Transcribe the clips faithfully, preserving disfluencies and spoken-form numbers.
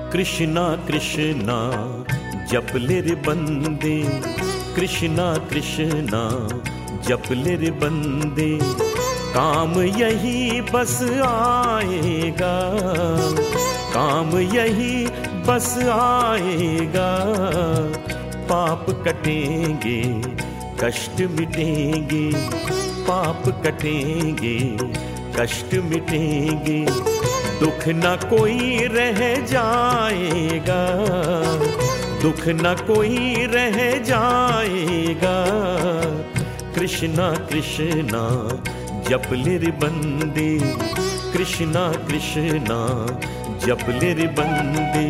कृष्णा कृष्णा जप ले रे बंदे, कृष्णा कृष्णा जप ले रे बंदे, काम यही बस आएगा, काम यही बस आएगा। पाप कटेंगे कष्ट मिटेंगे, पाप कटेंगे कष्ट मिटेंगे, दुख न कोई रह जाएगा, दुख न कोई रह जाएगा। कृष्णा कृष्णा जप ले रे बंदे, कृष्णा कृष्णा जप ले रे बंदे।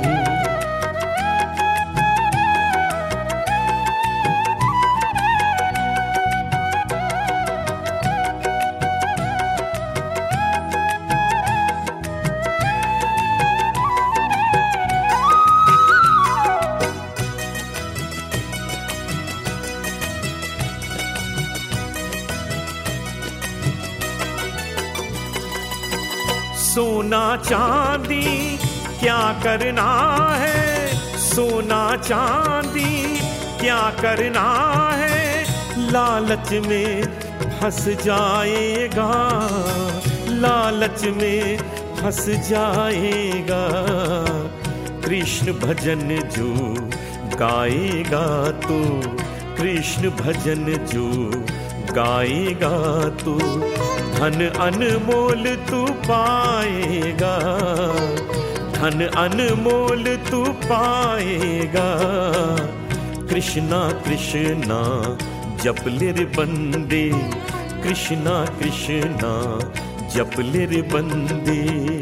सोना चांदी क्या करना है, सोना चांदी क्या करना है, लालच में फंस जाएगा, लालच में फंस जाएगा। कृष्ण भजन जो गाएगा तो, कृष्ण भजन जो गाएगा तो, धन अनमोल तू पाएगा, धन अनमोल तू पाएगा। कृष्णा कृष्णा जप ले रे बंदे, कृष्णा कृष्णा जप ले रे बंदे।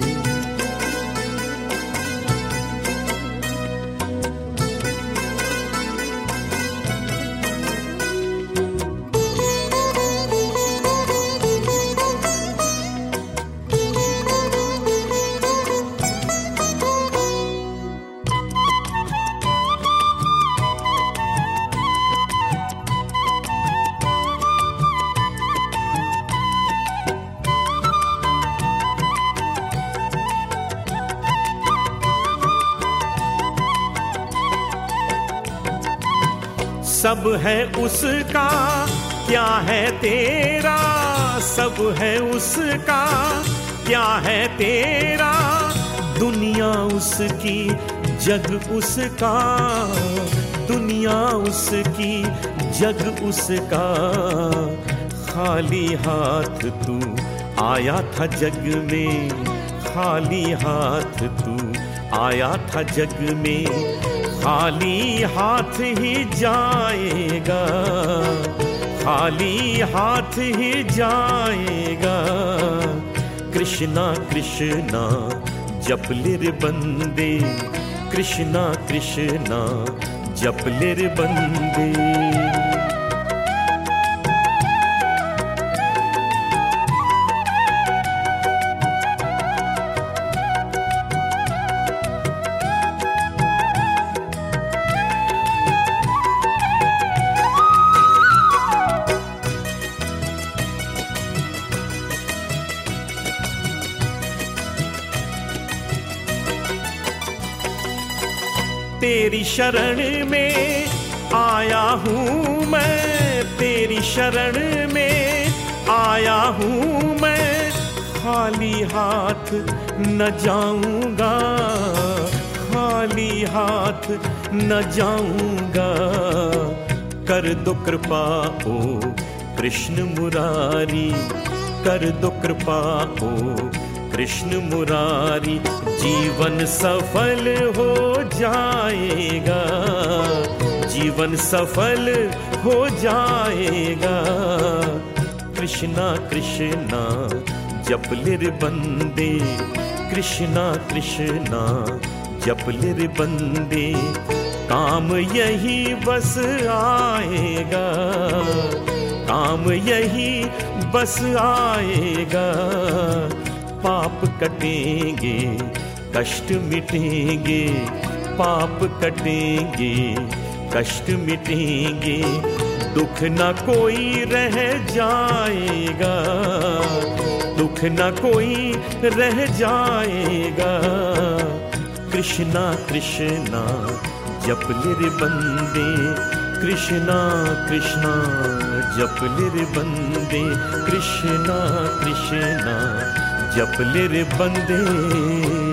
सब है उसका क्या है तेरा, सब है उसका क्या है तेरा, दुनिया उसकी जग उसका, दुनिया उसकी जग उसका। खाली हाथ तू आया था जग में, खाली हाथ तू आया था जग में, खाली हाथ ही जाएगा, खाली हाथ ही जाएगा। कृष्णा कृष्णा जप ले रे बंदे, कृष्णा कृष्णा जप ले रे बंदे। तेरी शरण में आया हूँ मैं, तेरी शरण में आया हूँ मैं, खाली हाथ न जाऊंगा, खाली हाथ न जाऊंगा। कर दो कृपा ओ कृष्ण मुरारी, कर दो कृपा ओ कृष्ण मुरारी, जीवन सफल हो जाएगा, जीवन सफल हो जाएगा। कृष्णा कृष्णा जप ले रे बंदे, कृष्णा कृष्णा जप ले रे बंदे, काम यही बस आएगा, काम यही बस आएगा। पाप कटेंगे कष्ट मिटेंगे, पाप कटेंगे कष्ट मिटेंगे, दुख न कोई रह जाएगा, दुख न कोई रह जाएगा। कृष्णा कृष्णा जप लिर बंदे, कृष्णा कृष्णा जप लिर बंदे, कृष्णा कृष्णा जप लिर बंदे।